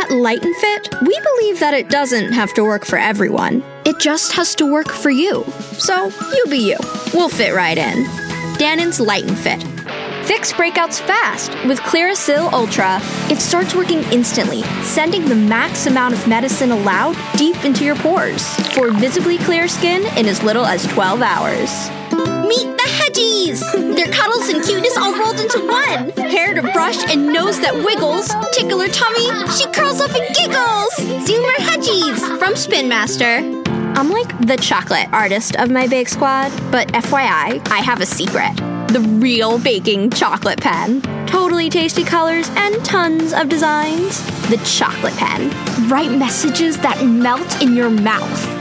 At Light and Fit, we believe that it doesn't have to work for everyone. It just has to work for you. So, you be you. We'll fit right in. Danon's Light and Fit. Fix breakouts fast with Clearasil Ultra. It starts working instantly, sending the max amount of medicine allowed deep into your pores for visibly clear skin in as little as 12 hours. Meet the Hedgies! Their cuddles and cuteness all rolled into one. Hair to brush and nose that wiggles. Tickle her tummy, she curls up and giggles. Zoomer Hedgies from Spin Master. I'm like the chocolate artist of my bake squad, but FYI, I have a secret. The real baking chocolate pen. Totally tasty colors and tons of designs. The chocolate pen. Write messages that melt in your mouth.